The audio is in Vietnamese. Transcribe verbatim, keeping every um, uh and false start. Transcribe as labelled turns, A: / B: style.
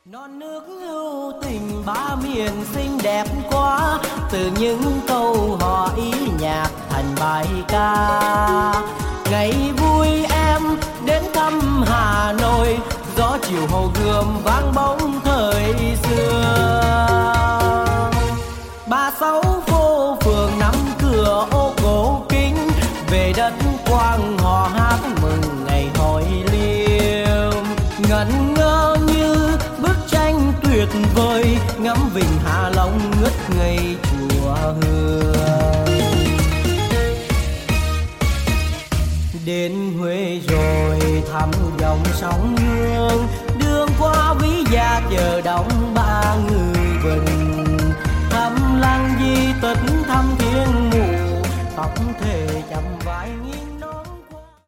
A: Non nước hữu tình ba miền xinh đẹp quá, từ những câu hò ý nhạc thành bài ca. Ngày vui em đến thăm Hà Nội, gió chiều Hồ Gươm vang bóng thời xưa. Ba sáu phố phường năm cửa ô cổ kính, về đất Quang hò hát mừng ngày hội liêm. Ngẩn ngơ như bức tranh tuyệt vời, ngắm vịnh Hạ Long ngất ngây chùa Hương. Đến Huế rồi thăm dòng sông Hương, đường qua Ví Gia chờ đóng